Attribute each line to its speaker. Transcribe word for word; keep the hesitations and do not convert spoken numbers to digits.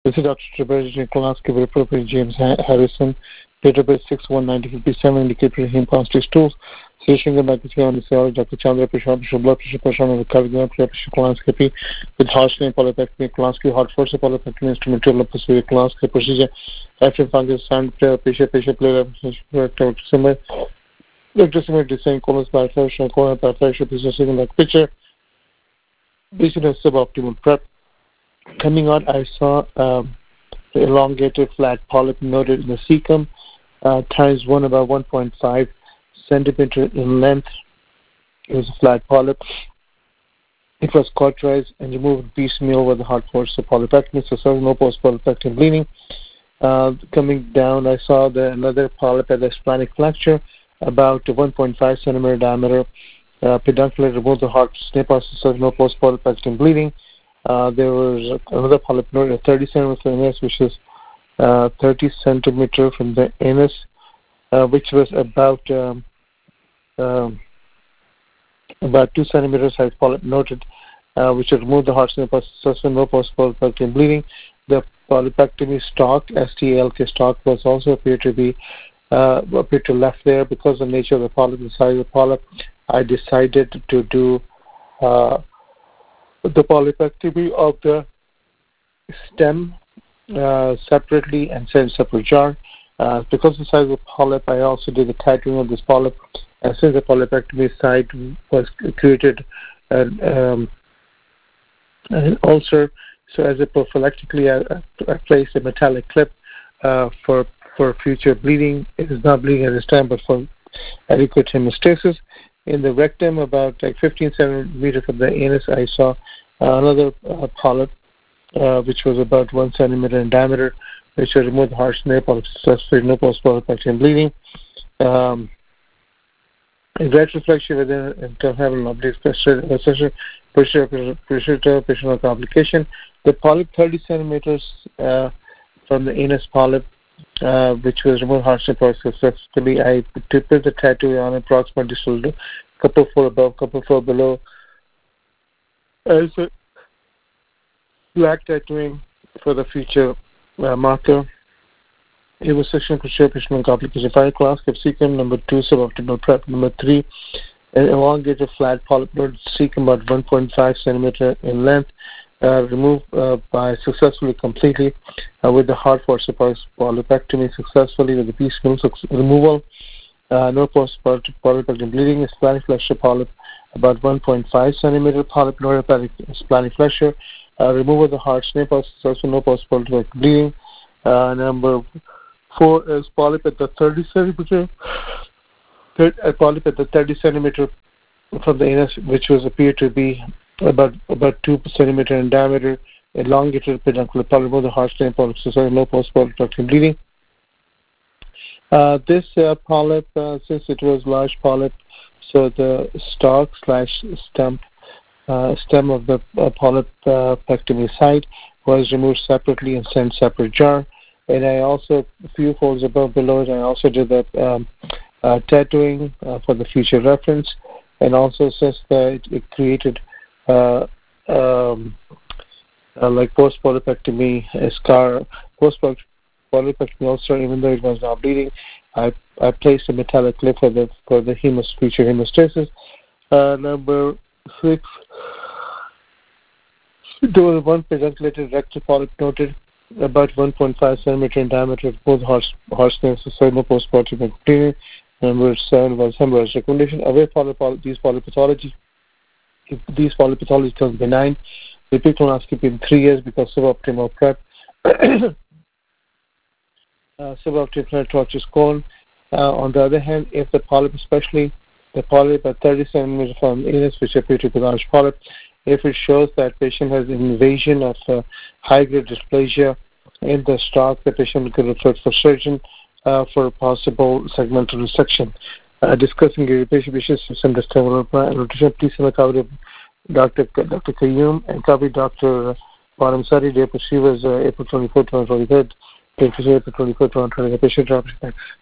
Speaker 1: This is Doctor Tribeji Kolansky, Report James Harrison, database six one nine zero five seven, indicator heme positive stools. Session the Mackie on the cell, Doctor Chandra Prashant, blood pressure pressure on the cardiac pressure colonoscopy with Hodgkin polypectomy, colonoscopy, hot force polypectomy, instrumental laparoscopic colonoscopy procedure, after fungus, sound, patient, patient, player, Doctor Simmer, Doctor Simmer, design colons, bifurcation, colon, bifurcation, business in that picture. Patient has suboptimal prep. Coming out, I saw um, the elongated flat polyp noted in the cecum, uh, times one about one point five centimeter in length. It was a flat polyp. It was cauterized and removed piecemeal with a hot force of polypectomy, so there was no post-polypectomy bleeding. Uh, coming down, I saw the, another polyp at the splenic flexure, about one point five centimeter diameter. Uh, pedunculate, removed the heart snip, so there was no post-polypectomy bleeding. Uh, there was another polyp noted at thirty centimeters from the anus, which is uh, thirty centimeter from the anus, uh, which was about um, um, about two centimeters size polyp noted, uh, which would remove the heart snip, no post-polypectomy bleeding. The polypectomy stalk, S T A L K stalk, was also appeared to be uh, appeared to left there because of the nature of the polyp, the size of the polyp. I decided to do uh, the polypectomy of the stem uh, separately and send separate jar. Uh, because of the size of the polyp, I also did the titrating of this polyp. And since the polypectomy site was created an, um, an ulcer, so as a prophylactically, I, I placed a metallic clip uh, for for future bleeding. It is not bleeding at this time, but for adequate hemostasis. In the rectum, about like fifteen centimeters from the anus, I saw uh, another uh, polyp, uh, which was about one centimeter in diameter, which was removed the heart snip, successfully no post-polypectomy bleeding. Um, retroflexion within interhemal oblique pressure, pressure, pressure, pressure complication. The polyp thirty centimeters uh, from the anus polyp, uh, which was removed heart snip successfully. I put the tattoo on approximately distal, couple four above, couple four below. As a black tattooing for the future uh, marker. It was section pressure, patient complication. Fire class, capsicum, number two, suboptimal prep, number three, an elongated flat polyp node, cecum about one point five centimeter in length, uh, removed uh, by successfully completely uh, with the hard force polypectomy successfully with the piecemeal removal. Uh, no post-polypectomy bleeding, splenic flexure polyp, about one point five centimeter polyp, neuropathic splenic flexure, uh, removal of the heart snip, successful, no post-polypectomy bleeding. Uh, number four is polyp at the thirty centimeter, third, uh, polyp at the thirty centimeter from the anus, which was appeared to be about about two centimeter in diameter, elongated peduncular polyp of the heart snip, so no post-polypectomy bleeding. Uh, this uh, polyp, uh, since it was large polyp, so the stalk slash stem uh, stem of the uh, polypectomy site was removed separately and sent separate jar. And I also, a few folds above below it, I also did that um, uh, tattooing uh, for the future reference. And also, since the, it, it created uh, um, uh, like post-polypectomy scar, post-polypectomy ulcer, even though it was not bleeding, I I placed a metallic clip for the for the hemos, future hemostasis. Uh, number six, there was one pedunculated rectal polyp noted about one point five centimeter in diameter, both horse horse nails, so no post-polypectomy bleeding. Number seven was hemorrhage recommendation. Away polyp, these polypathology, if these polypathology turns benign, repeat colonoscopy in three years because suboptimal prep. Uh, suboptimal tortuous colon. Uh, on the other hand, if the polyp, especially the polyp at thirty centimeters from anus, which appear to be large polyp, if it shows that patient has invasion of uh, high-grade dysplasia in the stalk, the patient could refer for surgeon uh, for possible segmental resection. Uh, discussing your patient patients with some distal nutrition, please send a copy to Doctor Doctor Kayyum and copy Doctor Paramsari. Day she was uh, April twenty-fourth, twenty twenty-three. April twenty-fourth, twenty twenty-three. Patient drops. Thanks.